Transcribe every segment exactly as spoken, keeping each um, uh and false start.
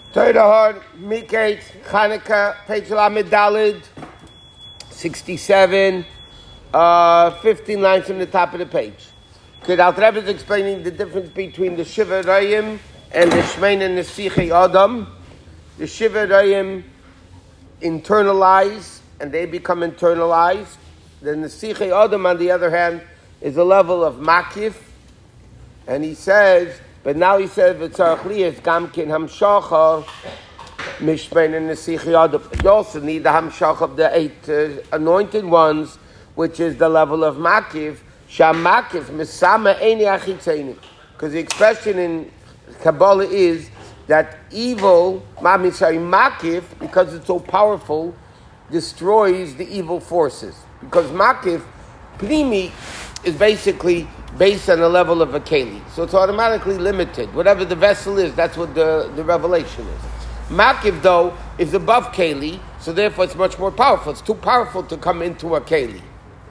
Torah Miketz Chanukah, page Lamed Daled, sixty-seven, uh, fifteen lines from the top of the page. Okay, the Alter Rebbe is explaining the difference between the Shiva Rayim and the Shmeina Nesichei Adam. The Shiva Rayim internalize, and they become internalized. The Nesichei Adam, on the other hand, is a level of Makif, and he says, but now he says, "V'tzarich liyas gamkin hamshacha mishmein and nesichei adam." You also need the hamshach of the eight uh, anointed ones, which is the level of makif. Sham makif misama eini achitzeni. Because the expression in Kabbalah is that evil, mami sorry, makif, because it's so powerful, destroys the evil forces. Because makif, pnimi, is basically based on the level of a keli. So it's automatically limited. Whatever the vessel is, that's what the, the revelation is. Makiv, though, is above keli, so therefore it's much more powerful. It's too powerful to come into a keli.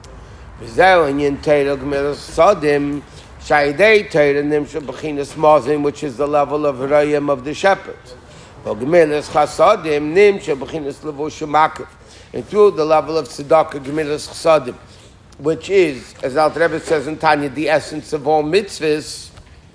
Which is the level of Rayim of the shepherds. And through the level of tzedakah, gemilas chasadim, which is, as Alter Rebbe says in Tanya, the essence of all mitzvahs.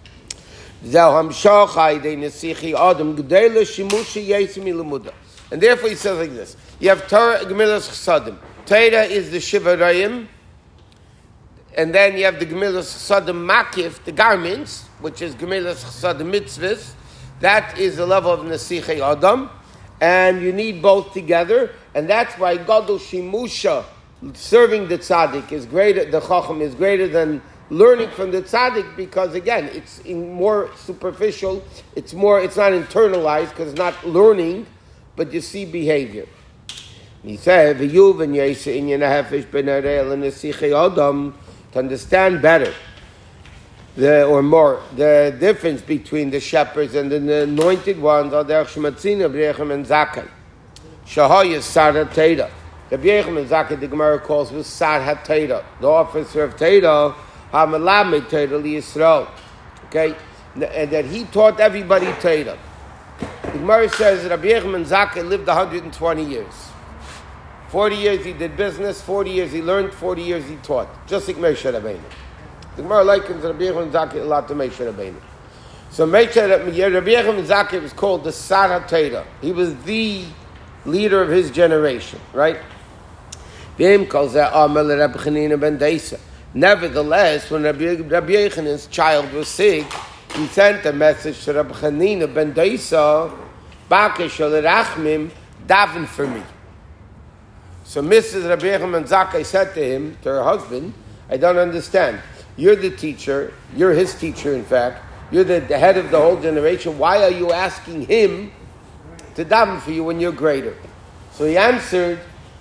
And therefore he says like this. You have Torah, Gemilas Chasadim. Torah is the Shiva Rayim. And then you have the Gemilas Chasadim Makif, the garments, which is Gemilas Chasadim mitzvahs. That is the level of Nesichei Adam. And you need both together. And that's why Gadol Shimusha, serving the tzaddik, is greater, the chacham is greater than learning from the tzaddik, because again, it's in more superficial, it's more, it's not internalized, because it's not learning, but you see behavior. He said, to understand better, the, or more, the difference between the shepherds and the anointed ones, are the Shematzina, Brechem and Zakai. Shahaya Sarah Teda. Rabbi Yochanan Zakkai, the Gemara calls was Sar HaTeira, the officer of Teira, HaMelamed Teira LiYisrael. Okay, and that he taught everybody Teira. The Gemara says that Rabbi Yochanan Zakkai lived one hundred twenty years. Forty years he did business, forty years he learned, forty years he taught. Just like Moshe Rabbeinu. The Gemara likens Rabbi Yochanan Zakkai a lot to Moshe Rabbeinu. So Moshe Rabbi Yochanan Zakkai was called the Sar HaTeira. He was the leader of his generation, right? Nevertheless, when Rabbi, Rabbi Yochanan's child was sick, he sent a message to Rabbi Chanina ben Deisa, daven for me. So Missus Rabbi Yochanan Zakkai said to him, to her husband, I don't understand. You're the teacher, you're his teacher in fact, you're the, the head of the whole generation, why are you asking him to daven for you when you're greater? So he answered,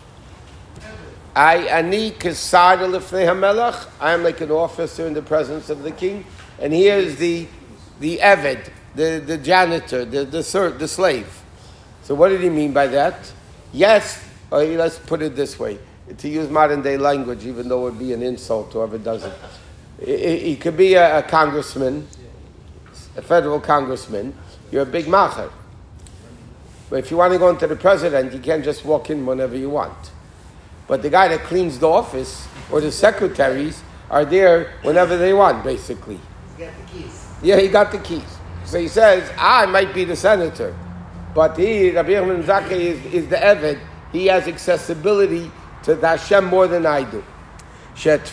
I ani kesar lefnei hamelach. I am like an officer in the presence of the king, and he is the the eved, the, the janitor, the the serf, the slave. So what did he mean by that? Yes, or let's put it this way, to use modern day language, even though it would be an insult to whoever does it. He could be a, a congressman, a federal congressman. You're a big macher. But if you want to go into the president, you can't just walk in whenever you want. But the guy that cleans the office or the secretaries are there whenever they want, basically. He's got the keys. Yeah, he got the keys. So he says, I might be the senator, but he, Rabbi Yochanan Zakkai, is, is the Eved. He has accessibility to the Hashem more than I do. That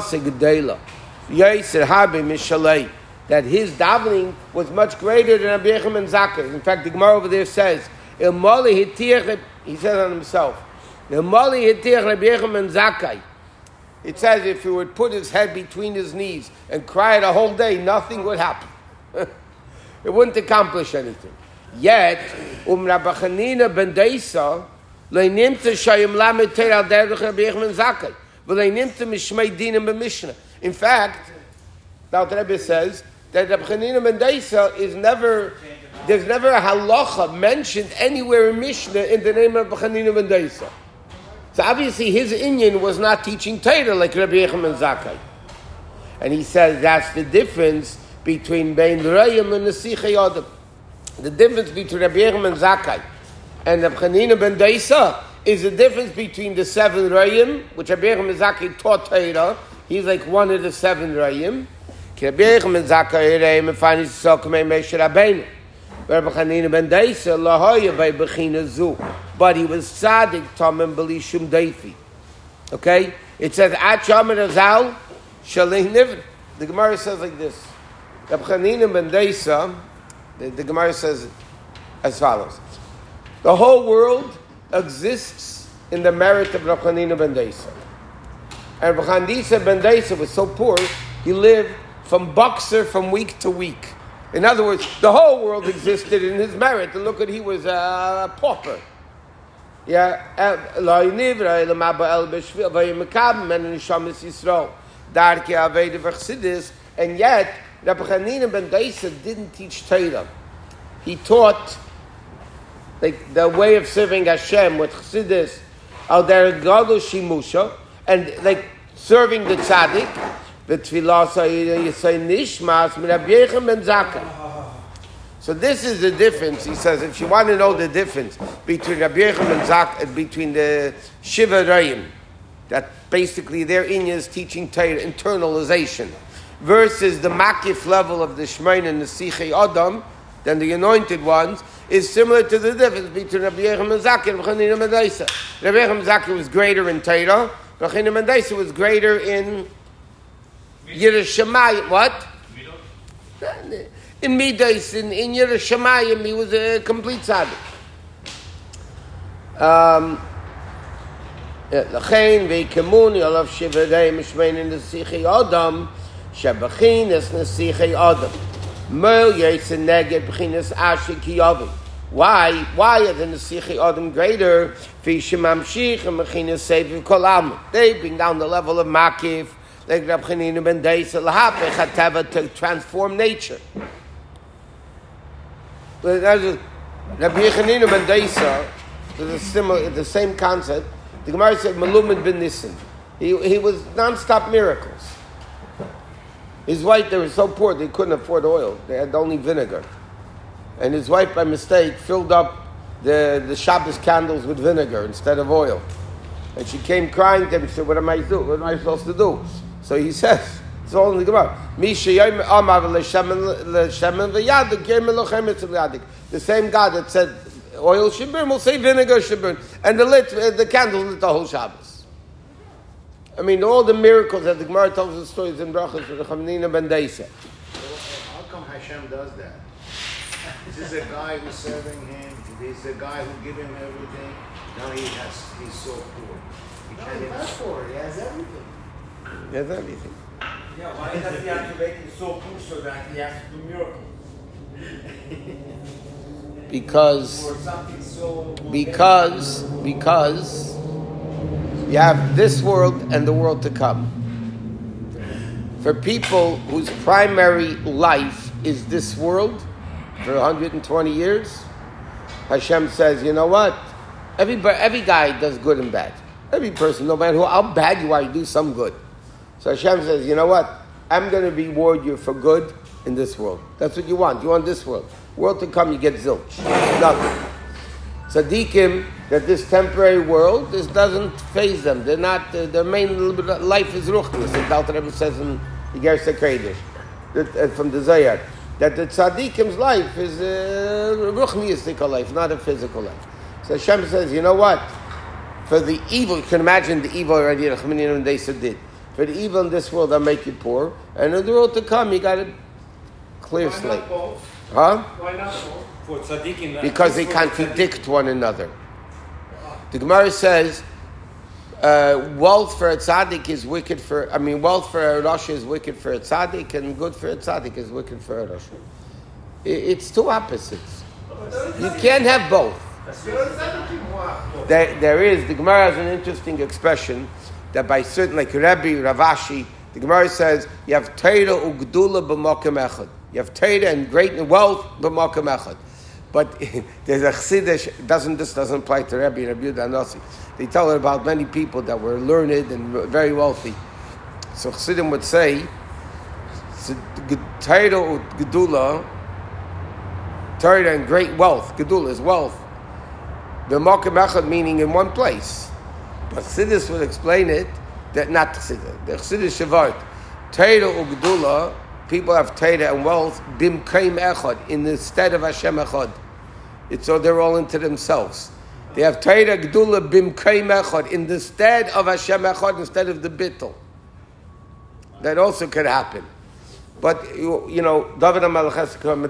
his davening was much greater than Rabbi Yochanan Zakkai. In fact, the Gemara over there says, he said on himself, it says if he would put his head between his knees and cry the whole day, nothing would happen. It wouldn't accomplish anything. Yet, um Rabbi Chanina ben Deisa, le'nimta shayim lamed teir al derech Rabbi Yochanan Zakkai, v'le'nimta mishmei dinim b'mishnah. In fact, now the Rebbe says that Rabbi Chanina ben Deisa is never, there's never a halacha mentioned anywhere in Mishnah in the name of Rabbi Chanina ben Deisa. So obviously his inyan was not teaching Torah like Rabbi Yochanan Zakkai. And he says that's the difference between Bein Rayim and Nesichei Adam. The difference between Rabbi Yechim and Zakkai and Rabbi Chanina ben Dosa is the difference between the seven Rayim, which Rabbi Yechim and Zakkai taught Torah. He's like one of the seven Rayim. Rabbi Yechim and Zakkai Rayim and finally Sokamei Moshe Rabbeinu. Rabbi Chanina ben Dosa lahoya by Bechina Zu, but he was tzaddik tamim b'lishum deifi. Okay, it says at Shaman Azal Shalei Nivra. The Gemara says like this. Rabbi Chanina ben Dosa, the, the Gemara says as follows: the whole world exists in the merit of Rabbi Chanina ben Dosa. And Rabbi Chanina ben Dosa was so poor, he lived from Boxer from week to week. In other words, the whole world existed in his merit. And look at, he was a pauper. Yeah, and yet Rabbi Chanina ben Dosa didn't teach Torah. He taught like the way of serving Hashem with Chassidus, al derech gadol shimusha, and like serving the tzaddik. The tefillah yisay nishmas min Rabbi Yechim ben Zakkai. So this is the difference. He says, if you want to know the difference between Rabbi Yechim and Zakkai, between the Shiva Rayim, that basically their inyan is teaching Torah, internalization, versus the makif level of the Shemayin and the Sichei Adam, then the anointed ones, is similar to the difference between Rabbi Yechim and Zakkai and Rabbi Chanina ben Dosa. Rabbi Yechim and Zakkai was greater in Torah, Rabbi Chanina ben Dosa was greater in Yerushalayim. What? In Midas, in, in Yerushalayim, he was a complete tzaddik. Um, L'chein ve'ikemun yolav shivarei mishmein in the Sichei Adam shebechinas nesichei Adam Mel yetsin neged bechinas asher kiyavim. Why? Why are the Nesichei Adam greater? V'shemamshich and bechinas seviv kol alma. They bring down the level of makif, like Rabbi Chanina ben Dosa lahapech hateva, to transform nature. Rabbi Chanina ben Dosa is a similar, the same concept. The Gemara said Melumin ben Nissen. He he was non-stop miracles. His wife, they were so poor they couldn't afford oil. They had only vinegar, and his wife, by mistake, filled up the the Shabbos candles with vinegar instead of oil. And she came crying to him. She said, "What am I do? What am I supposed to do?" So he says, "It's all in the Gemara." The same God that said oil should burn will say vinegar should burn, and the lit the candle lit the whole Shabbos. I mean, all the miracles that the Gemara tells the stories in Brachos for the Chanina ben Dosa. How come Hashem does that? This is a guy who's serving him. This is a guy who gave him everything. Now he has, he's so poor. He No, can't he's even not poor. He has everything. He has everything. Yeah, why does he have to make him so poor so that he has to do miracles? Because, Or something so because, because you have this world and the world to come. For people whose primary life is this world for one hundred twenty years, Hashem says, you know what? Every, every guy does good and bad. Every person, no matter how bad you are, you do some good. So Hashem says, you know what? I'm going to reward you for good in this world. That's what you want. You want this world. World to come, you get zilch. Nothing. Tzaddikim, that this temporary world, this doesn't faze them. They're not, uh, their main life is ruchnis. The Alter Rebbe says in the Gersa Kodesh, uh, from the Zohar, that the tzaddikim's life is a ruchniistic life, not a physical life. So Hashem says, you know what? For the evil, you can imagine the evil already that Chanina ben Dosa did. For the evil in this world, I'll make you poor. And in the world to come, you got a clear Why slate. not both? Huh? Why not both? For tzaddikim. Because they contradict one another. The Gemara says, uh, wealth for a tzaddik is wicked for, I mean, wealth for a Rasha is wicked for a tzaddik, and good for a tzaddik is wicked for a Rasha. It's two opposites. You can't have both. There, there is, the Gemara has an interesting expression that by certain, like Rebbe, Ravashi, the Gemara says, you have Torah ugdula b'makom echad. You have Torah and great wealth b'makom echad. But there's a chsidish, doesn't, this doesn't apply to Rebbe and Rabbi Yehuda Nasi. They tell it about many people that were learned and very wealthy. So chassidim would say, Torah gedula, Torah and great wealth. Gedula is wealth. The Mokem Echad meaning in one place. But Chassidus would explain it that not Chassidus. The Chassidus Shavart. Torah or Gedula, people have Torah and wealth, Bimkeim Echad, in the stead of Hashem Echad. It's so they're all into themselves. They have Torah Gedula Bimkeim Echad, in the stead of Hashem Echad, instead of the Bittul. That also could happen. But, you, you know, David HaMelech has to come,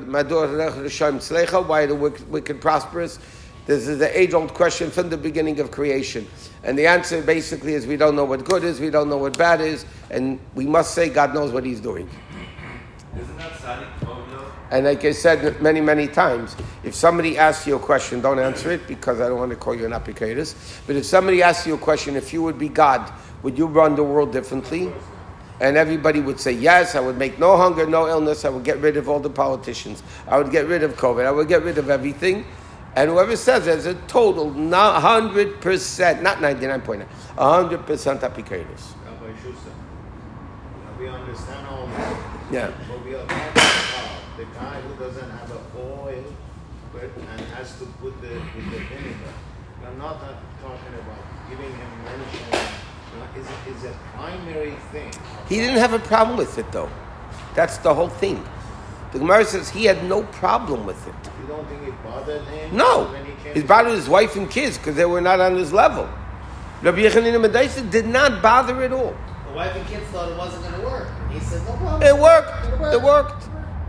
why are the wicked, wicked prosperous? This is the age-old question from the beginning of creation. And the answer basically is we don't know what good is, we don't know what bad is, and we must say God knows what he's doing. Isn't that Sadiq Tovio? And like I said many, many times, if somebody asks you a question, don't answer it, because I don't want to call you an apicatist. But if somebody asks you a question, if you would be God, would you run the world differently? And everybody would say, yes, I would make no hunger, no illness, I would get rid of all the politicians, I would get rid of COVID, I would get rid of everything. And whoever says there's a total one hundred percent, not ninety-nine point nine, one hundred percent apicators. Rabbi Schuster, we understand all that. Yeah. But we are talking about the guy who doesn't have an oil but, and has to put the, with the vinegar. We're not uh, talking about giving him mention. Is is a primary thing. He didn't have a problem with it, though. That's the whole thing. The Gemara says he had no problem with it. You don't think it bothered him? No. When he came It bothered his wife and kids because they were not on his level. Rabbi Yechanan Medaisa did not bother at all. The wife and kids thought it wasn't going to work. And he said, no problem. It worked. It worked.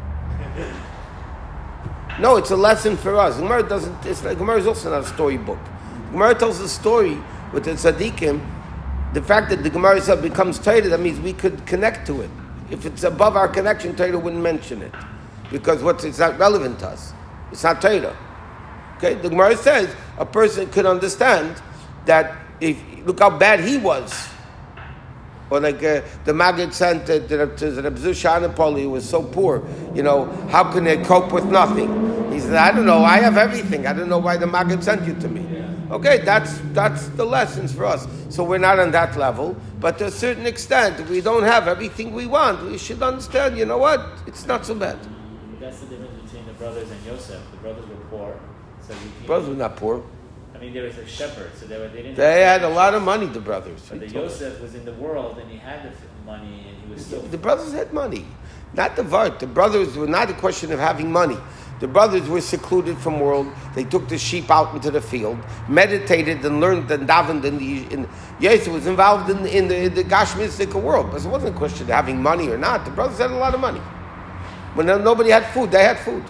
No, it's a lesson for us. Gemara doesn't. It's like, Gemara is also not a storybook. Gemara tells a story with the tzaddikim. The fact that the Gemara itself becomes Torah, that means we could connect to it. If it's above our connection, Torah wouldn't mention it. Because what's, it's not relevant to us. It's not Torah. Okay? The Gemara says a person could understand that if, look how bad he was. Or like uh, the Maggid sent to the Reb Zusha Anapoli, who was so poor. You know, how can they cope with nothing? He said, I don't know, I have everything. I don't know why the Maggid sent you to me. Okay, that's that's the lessons for us. So we're not on that level, but to a certain extent, if we don't have everything we want, we should understand, you know what? It's not so bad. That's the difference between the brothers and Yosef. The brothers were poor. So you Brothers were not poor. I mean, they were like shepherds, so they were. They didn't. They had a lot of money, the brothers. But the Yosef was in the world, and he had the money, and he was still. The brothers had money, not the Vart. The brothers were not a question of having money. The brothers were secluded from world. They took the sheep out into the field, meditated and learned and davened. In the, in, Yosef was involved in, in the, in the Gashmistic world, but it wasn't a question of having money or not. The brothers had a lot of money. When nobody had food, they had food.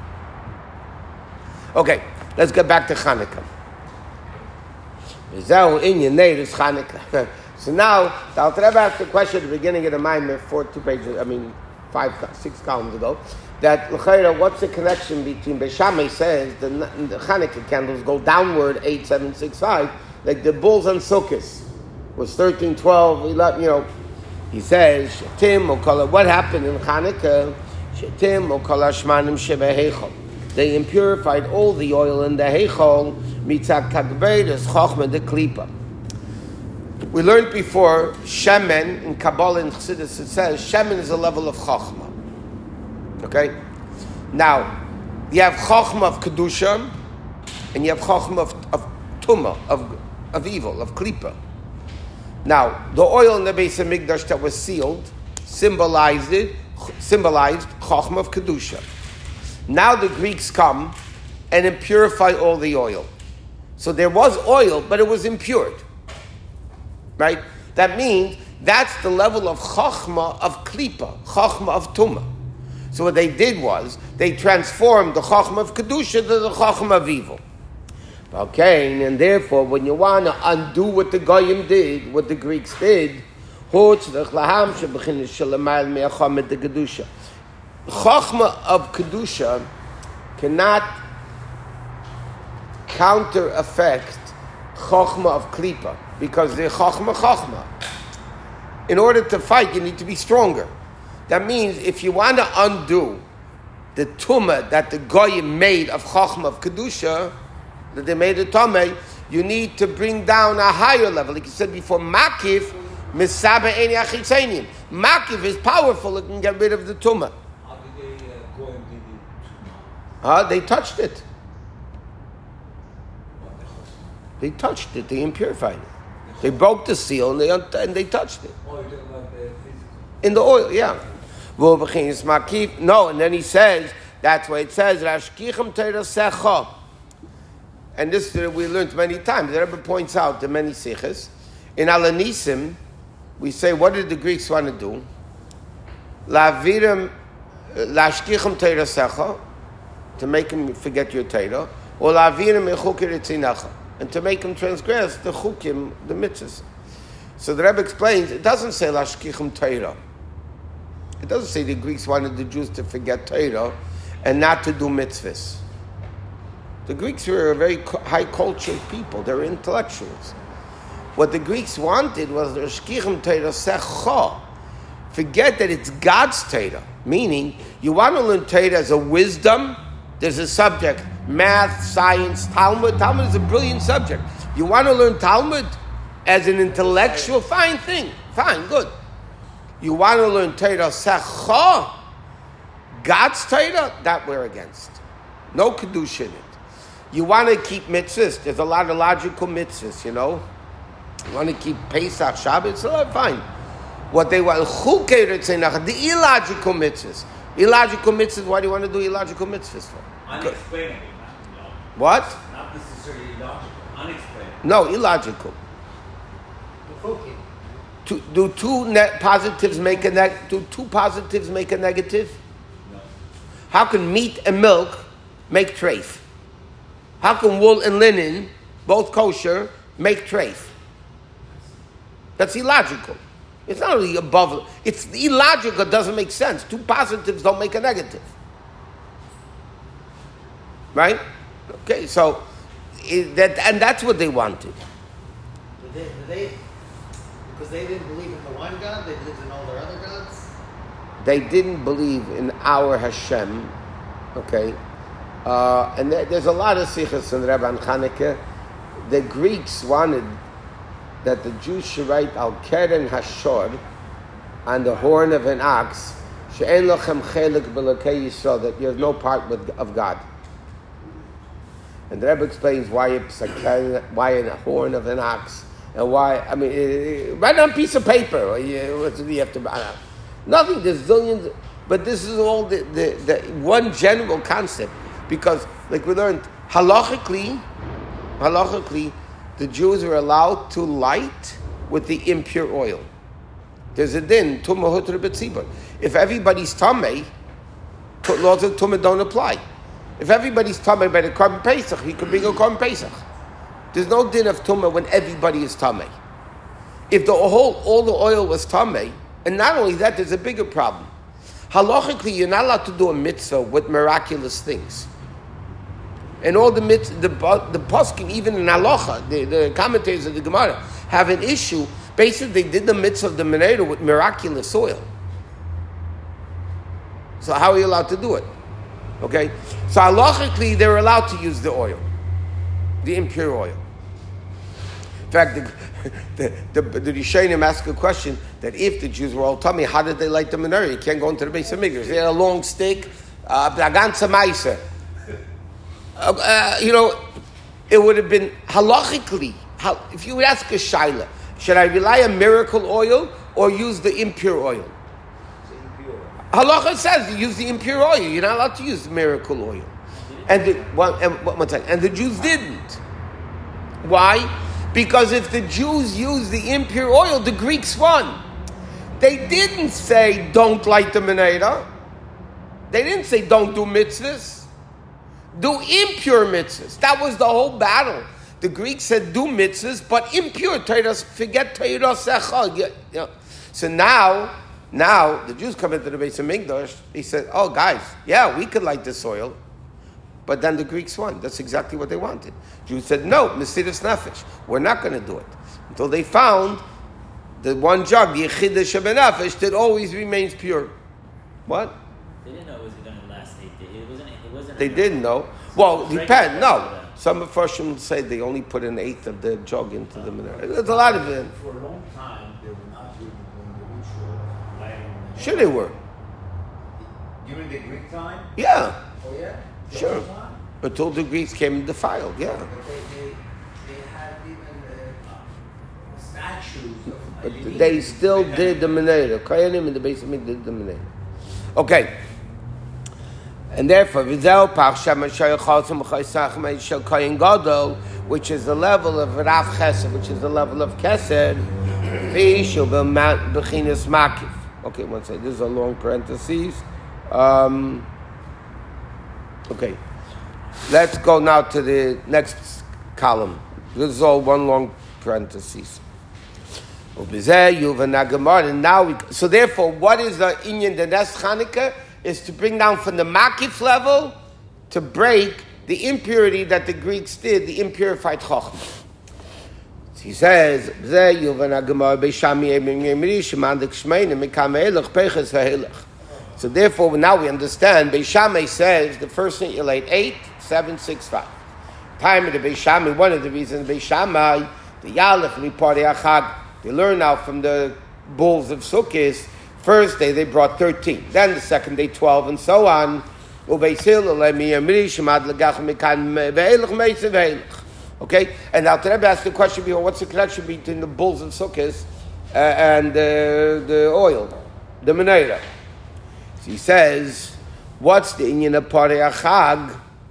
Okay, let's get back to Chanukah. So now, the Alter Rebbe asked the question at the beginning of the Maimer, four, two pages, I mean, five, six columns ago, that, what's the connection between, Beis Shammai says, the, the Chanukah candles go downward, eight, seven, six, five, like the bulls on Sukkot was thirteen, twelve, eleven, you know. He says, Shetim, Okala, what happened in Chanukah? Shetim, Okala, Shmanim, Sheba, Heichol. They impurified all the oil in the Heichol, Mitzak Tagberes, Chochma, the Klipa. We learned before, Shemen, in Kabbalah and Chassidus, it says, Shemen is a level of Chochma. Okay? Now, you have Chochma of Kedusha, and you have Chochma of, of Tumah, of, of evil, of Klipa. Now, the oil in the Beis HaMikdash that was sealed symbolized it, symbolized Chochma of Kedusha. Now the Greeks come and impurify all the oil. So there was oil, but it was impure. Right? That means that's the level of Chochma of Klipa, Chochma of Tumah. So what they did was, they transformed the Chochma of Kedusha to the Chochma of evil. Okay, and therefore, when you want to undo what the Goyim did, what the Greeks did, Chochma of Kedusha cannot counter-effect Chochma of Klipa, because they're Chochma Chochma. In order to fight, you need to be stronger. That means if you want to undo the tumah that the Goyim made of Chochma of Kedusha, that they made a Tomei, you need to bring down a higher level. Like you said before, Makif, Misabe Eni Achitzenim. Makif is powerful, it can get rid of the tumah. How did they uh, go and did it? Huh? They touched it. They touched it. They impurified it. They broke the seal and they and they touched it. Oh, you're talking about the physical. In the oil, yeah. No, and then he says, that's why it says, Rashkichem Teirasecha. And this uh, we learned many times. The Rebbe points out the many siches. In Alanisim, we say, what did the Greeks want to do? Lavirim, Lashkichem Teirasecha, to make him forget your Teirah, or Lavirim Echukir Etzinacha, and to make him transgress the Chukim, the mitzvahs. So the Rebbe explains, it doesn't say Lashkichem Teirah. It doesn't say the Greeks wanted the Jews to forget Torah and not to do mitzvahs. The Greeks were a very high-cultured people. They were intellectuals. What the Greeks wanted was the Shkichem Torah Secha. Forget that it's God's Torah. Meaning, you want to learn Torah as a wisdom. There's a subject, math, science, Talmud. Talmud is a brilliant subject. You want to learn Talmud as an intellectual, fine thing. Fine, good. You want to learn Torah Secha, God's Torah, that we're against. No Kedusha in it. You want to keep mitzvahs. There's a lot of logical mitzvahs, you know. You want to keep Pesach, Shabbat, so fine. What they want, the illogical mitzvahs. Illogical mitzvahs, why do you want to do illogical mitzvahs for? Unexplainable. What? Not necessarily illogical. Unexplainable. No, illogical. To, do two net positives make a neg- do two positives make a negative? No. How can meat and milk make treif? How can wool and linen, both kosher, make treif? That's illogical. It's not really above. It's illogical. It doesn't make sense. Two positives don't make a negative. Right? Okay, so it, that and that's what they wanted. Did they, did they, because they didn't believe in the one God, they believed in all their other gods? They didn't believe in our Hashem. Okay? Uh, and there, there's a lot of sichos in Rebbe Chanukah. The Greeks wanted that the Jews should write Al Keren Hashor on the horn of an ox, She'en lochem chelik b'lokei Yisrael, that you have no part with, of God. And the Rebbe explains why it's a keren, why a horn of an ox, and why. I mean, it, write on a piece of paper. Or you, what do you have to? Uh, nothing. There's zillions, but this is all the, the, the one general concept. Because, like we learned, halachically, halachically, the Jews are allowed to light with the impure oil. There's a din, tumah hutra b'tzibur. If everybody's tamei, laws of tumah don't apply. If everybody's tamei by the Korban Pesach, he could bring a Korban Pesach. There's no din of tumah when everybody is tamei. If the whole all the oil was tamei, and not only that, there's a bigger problem. Halachically, you're not allowed to do a mitzvah with miraculous things. And all the mitzvah, the the poskim, even in halacha, the, the commentators of the Gemara have an issue. Basically, they did the mitzvah of the menorah with miraculous oil. So how are you allowed to do it? Okay, so halachically, they're allowed to use the oil, the impure oil. In fact, the the, the, the Rishonim ask a question that if the Jews were all tummy, how did they light the menorah? You can't go into the base of Mikdash. They had a long stick, uh, uh, you know, it would have been halachically. How, if you would ask a shaila, should I rely on miracle oil or use the impure oil? Halacha says you use the impure oil. You're not allowed to use the miracle oil. And the, one, and one second, and the Jews didn't. Why? Because if the Jews used the impure oil, the Greeks won. They didn't say don't light the menorah. They didn't say don't do mitzvahs. Do impure mitzvahs. That was the whole battle. The Greeks said do mitzvahs, but impure Torah, forget Torah secha. You know. So now, now the Jews come into the base of Mikdash. He said, "Oh, guys, yeah, we could light this oil." But then the Greeks won. That's exactly what they wanted. Jews said, "No, Mesiras Nefesh. We're not going to do it until they found the one jug, the Yechidah Shebenefesh, that always remains pure." What? They didn't know it was going to last eight days. It wasn't. It wasn't. They didn't know. Well, depend. No, some of us say they only put an eighth of the jug into the menorah. There's a lot of it. For a long time, they were not doing the ritual. Sure, they were. During the Greek time? Yeah. Oh yeah. Sure. Until the Greeks came and defiled, yeah. But they, they, they had even uh, statues of But Eileen. they still did the Menorah. Kohanim in the base of me did the Menorah. Okay. And therefore, Vizel Pach Shem Shayach Chatzim Chaysach Meishel Kohen Gadol, which is the level of Rav Chesed, which is the level of Chesed, V'ishul B'chinas Makif. Okay, one second. This is a long parenthesis. Um, okay. Let's go now to the next column. This is all one long parenthesis. And now, we, so therefore, what is the inyan the Nes Chanukah? Is to bring down from the Makif level to break the impurity that the Greeks did, the impurified Chochmah. He says, so therefore, now we understand, Beis Shammai says, the first thing you laid, eight, seven, six, five. Time of the Beis Shammai, one of the reasons Beis Shammai, the Yalef, we party Achag, they learn now from the bulls of Sukkot. First day they brought thirteen, then the second day twelve, and so on. Okay, and now the Rebbe asked the question before, what's the connection between the bulls of Sukkot uh, and uh, the oil, the menorah? So he says, what's the inyan of Parei Achag?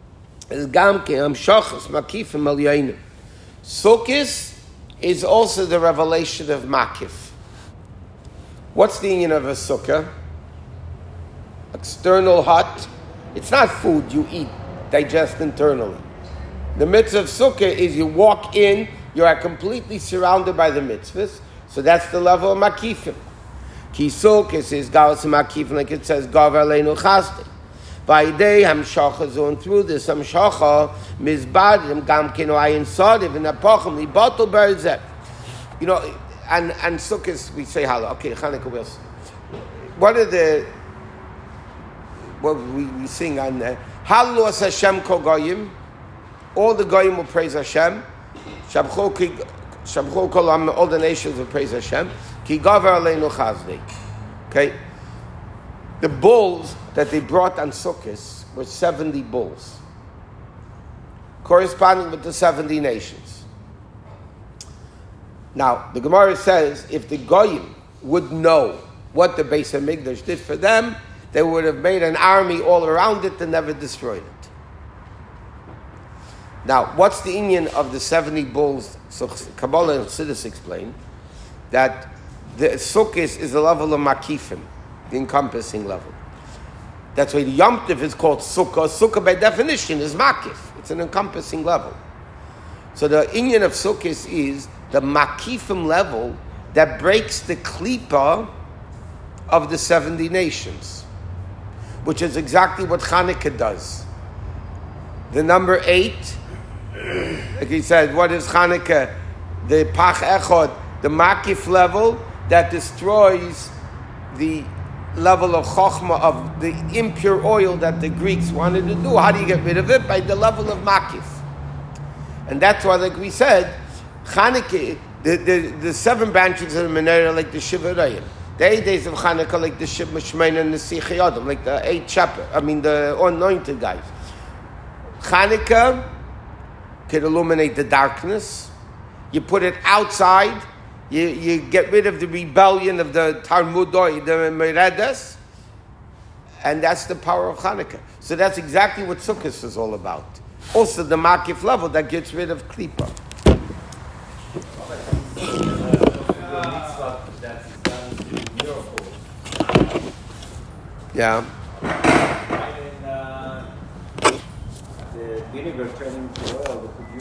Sukkot is also the revelation of Makif. What's the inyan of a sukkah? External hut. It's not food you eat, digest internally. The mitzvah of sukkah is you walk in, you are completely surrounded by the mitzvahs. So that's the level of makifim. Ki sukkah says galas makifim, like it says gavar leinu chasdei. By day hamshacha zon through this hamshacha mizbadim gam keno ayin sadiv and apochim libatul berzeh. You know. And and Sukkot, we say Hallel. Okay, Chanukah will. What are the what we, we sing on there? Hallel as Hashem kol goyim. All the goyim will praise Hashem. Shabchol kol am. All the nations will praise Hashem. Ki gavar aleinu chazdei. Okay. The bulls that they brought on Sukkot were seventy bulls, corresponding with the seventy nations. Now, the Gemara says, if the Goyim would know what the Beis HaMikdash did for them, they would have made an army all around it and never destroyed it. Now, what's the inyan of the seventy bulls? So Kabbalah and Chassidus explain that the Sukkot is the level of Makifim, the encompassing level. That's why the Yom Tov is called Sukkah. Sukkah by definition is Makif. It's an encompassing level. So the inyan of Sukkot is the Makifim level that breaks the klipa of the seventy nations, which is exactly what Chanukah does. The number eight, like he said, what is Chanukah? The Pach Echod, the Makif level that destroys the level of Chochmah, of the impure oil that the Greeks wanted to do. How do you get rid of it? By the level of Makif. And that's why, like we said, Chanukah, the, the, the seven branches of the menorah, like the Shiva Rayim. The eight days of Chanukah, like the Shiva Shmein and the Sichei Adam, like the eight shepherd, I mean the anointed guys. Chanukah can illuminate the darkness. You put it outside. You, you get rid of the rebellion of the Talmudoi, the Meredes. And that's the power of Chanukah. So that's exactly what Sukkot is all about. Also the Makif level that gets rid of Klipa. Yeah. And uh, the vinegar turning to oil,